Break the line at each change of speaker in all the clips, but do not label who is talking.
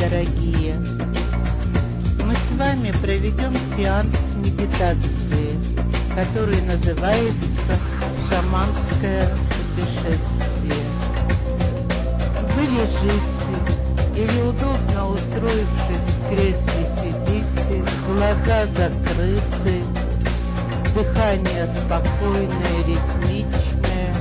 дорогие! Мы с вами проведем сеанс медитации, который называется «Шаманское путешествие». Вы лежите или, удобно устроившись в кресле, сидите, глаза закрыты, дыхание спокойное, ритмичное.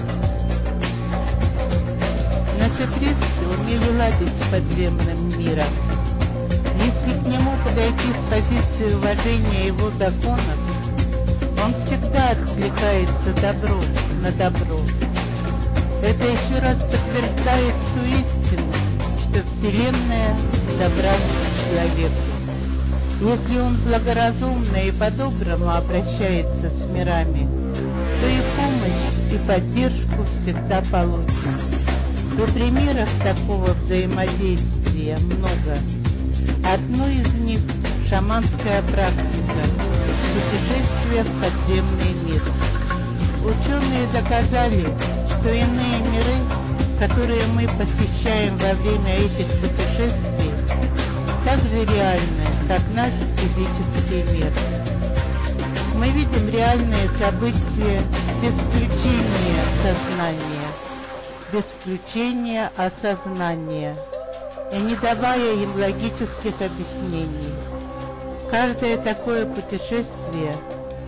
Наши предки умели ладить с подземным миром. Если к нему подойти с позиции уважения его законов, он всегда откликается добро на добро. Это еще раз подтверждает ту истину, что Вселенная добра к человеку. Если он благоразумно и по-доброму обращается с мирами, то и помощь, и поддержку всегда получит. Но примеров такого взаимодействия много. Одно из них – шаманская практика, путешествие в подземный мир. Ученые доказали, что иные миры, которые мы посещаем во время этих путешествий, так же реальны, как наш физический мир. Мы видим реальные события без включения сознания, без включения осознания и не давая им логических объяснений. Каждое такое путешествие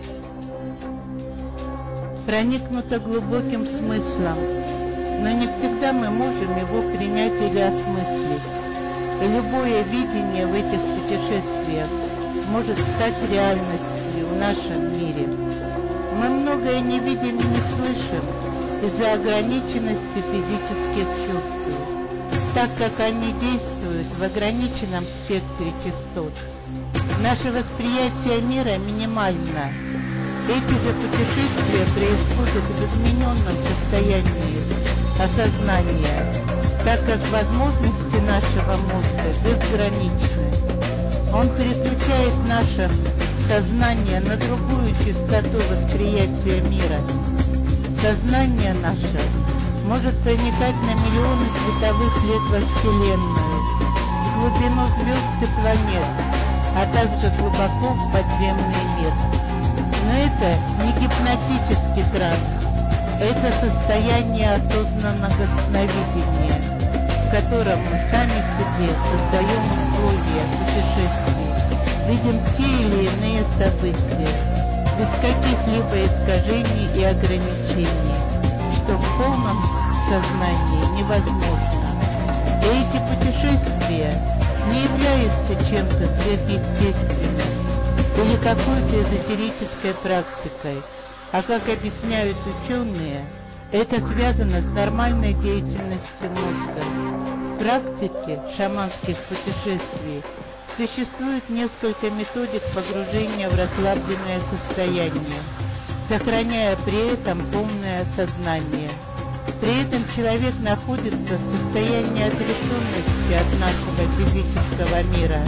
проникнуто глубоким смыслом, но не всегда мы можем его принять или осмыслить. И любое видение в этих путешествиях может стать реальностью в нашем мире. Мы многое не видим и не слышим из-за ограниченности физических чувств, так как они действуют в ограниченном спектре частот. Наше восприятие мира минимально. Эти же путешествия происходят в измененном состоянии осознания, так как возможности нашего мозга безграничны. Он переключает наше сознание на другую частоту восприятия мира. Сознание наше может проникать на миллионы световых лет во Вселенную, в глубину звезд и планет, а также глубоко в подземный мир. Но это не гипнотический транс, это состояние осознанного сновидения, в котором мы сами себе создаем условия путешествий, видим те или иные события, без каких-либо искажений и ограничений, что в полном сознании невозможно. И эти путешествия не являются чем-то сверхъестественным или какой-то эзотерической практикой, а как объясняют ученые, это связано с нормальной деятельностью мозга. В практике шаманских путешествий существует несколько методик погружения в расслабленное состояние, сохраняя при этом полное сознание. При этом человек находится в состоянии отрешенности от нашего физического мира,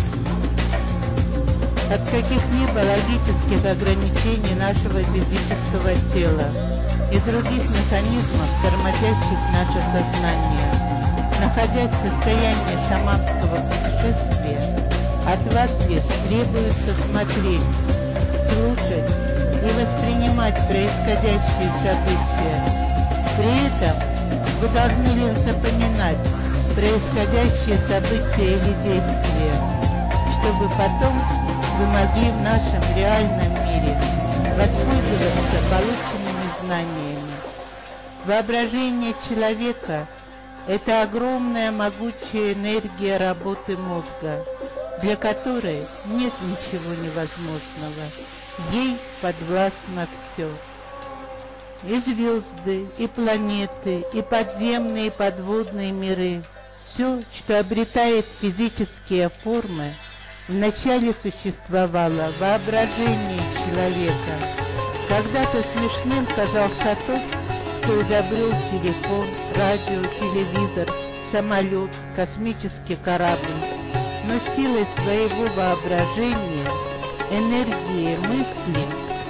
от каких-либо логических ограничений нашего физического тела и других механизмов, тормозящих наше сознание. Находясь в состоянии шаманского путешествия, от вас лишь требуется смотреть, слушать и воспринимать происходящие события. При этом вы должны лишь запоминать происходящие события или действия, чтобы потом вы могли в нашем реальном мире воспользоваться полученными знаниями. Воображение человека – это огромная могучая энергия работы мозга, для которой нет ничего невозможного. Ей подвластно все. И звезды, и планеты, и подземные, и подводные миры. Все, что обретает физические формы, вначале существовало в воображении человека. Когда-то смешным казался тот, кто изобрел телефон, радио, телевизор, самолет, космический корабль. Но силой своего воображения, энергией мысли,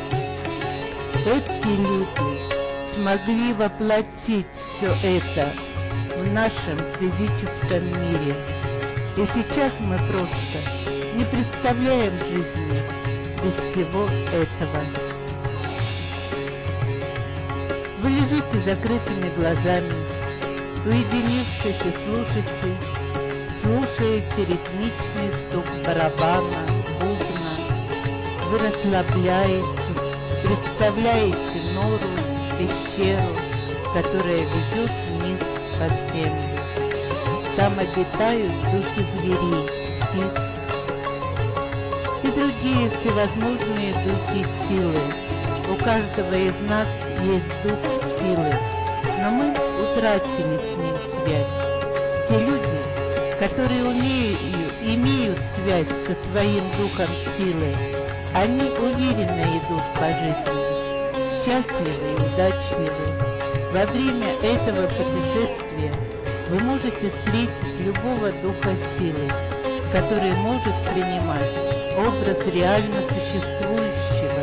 эти люди смогли воплотить все это в нашем физическом мире. И сейчас мы просто не представляем жизни без всего этого. Вы лежите с закрытыми глазами, уединившись и слушаете ритмичный стук барабана, бубна. Вы расслабляетесь, представляете нору, пещеру, которая ведет вниз под землю. Там обитают духи зверей, птиц и другие всевозможные духи силы. У каждого из нас есть дух силы, но мы утратили с ним связь. Те люди, которые имеют связь со своим духом силы, они уверенно идут по жизни, счастливы и удачливы. Во время этого путешествия вы можете встретить любого духа силы, который может принимать образ реально существующего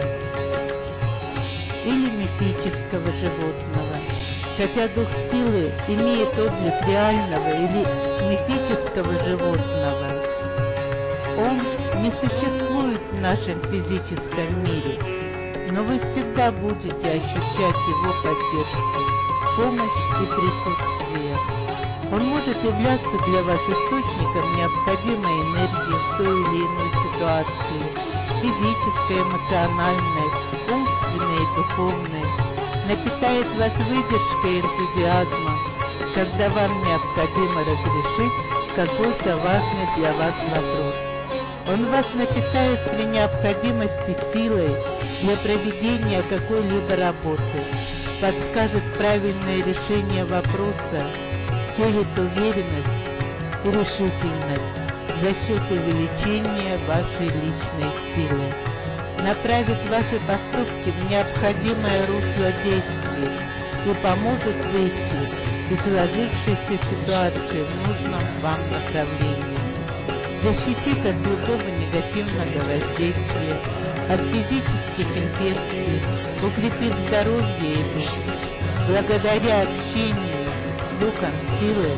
или мифического животного. Хотя дух силы имеет облик реального или мифического животного, он не существует в нашем физическом мире, но вы всегда будете ощущать его поддержку, помощь и присутствие. Он может являться для вас источником необходимой энергии в той или иной ситуации, физической, эмоциональной, умственной и духовной, напитает вас выдержкой и энтузиазмом, когда вам необходимо разрешить какой-то важный для вас вопрос. Он вас напитает при необходимости силой для проведения какой-либо работы, подскажет правильное решение вопроса, вселит уверенность и решительность за счет увеличения вашей личной силы, направит ваши поступки в необходимое русло действий и поможет выйти из сложившейся ситуации в нужном вам направлении, защитит от любого негативного воздействия, от физических инфекций, укрепит здоровье и дух. Благодаря общению с духом силы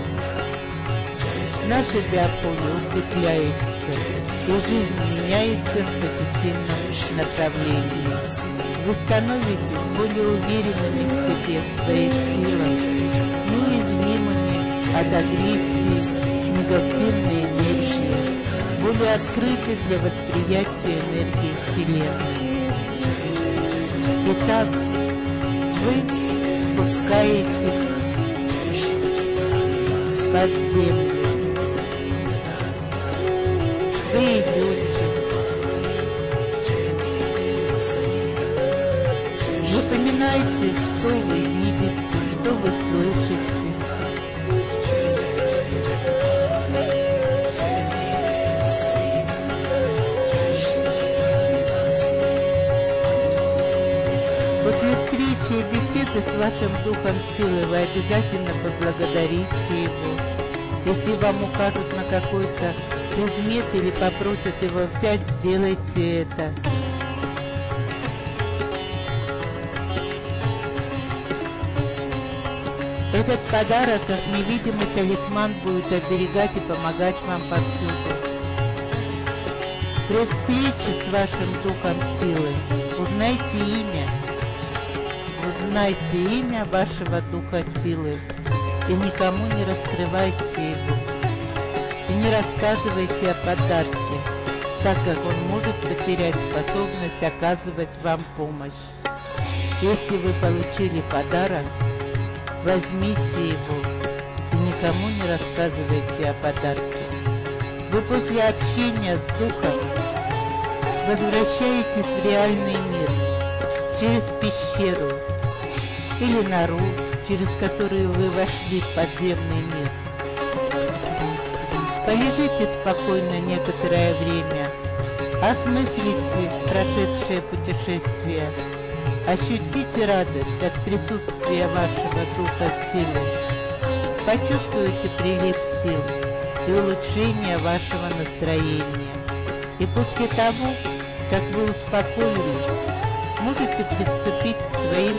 наше биополе укрепляется, и жизнь меняется в позитивном направлении. Вы становитесь более уверенными в себе, в своих силах, неуязвимыми от агрессии, негативной энергии, более открыты для восприятия энергии Вселенной. Итак, вы спускаетесь под землю. Вы идете. Запоминайте, что вы видите, что вы слышите. После встречи и беседы с вашим духом силы вы обязательно поблагодарите его. Если вам укажут на какой-то предмет или попросят его взять, сделайте это. Этот подарок, как невидимый талисман, будет оберегать и помогать вам повсюду. При встрече с вашим духом силы узнайте имя вашего духа силы и никому не раскрывайте его. И не рассказывайте о подарке, так как он может потерять способность оказывать вам помощь. Если вы получили подарок, возьмите его и никому не рассказывайте о подарке. Вы после общения с духом возвращаетесь в реальный мир через пещеру или нору, через которую вы вошли в подземный мир. Полежите спокойно некоторое время, осмыслите прошедшее путешествие, ощутите радость от присутствия вашего духа силы, почувствуйте прилив сил и улучшение вашего настроения. И после того, как вы успокоились, можете приступить к своим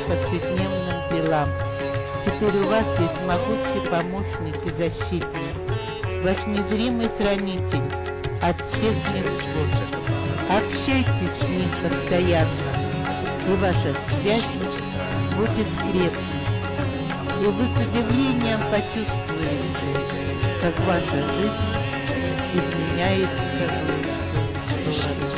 повседневным делам. Теперь у вас есть могучий помощник и защитник. ваш незримый хранитель от всех невзгод. Общайтесь с ним постоянно, и ваша связь будет крепнуть. И вы с удивлением почувствуете, как ваша жизнь изменяется в лучшую сторону.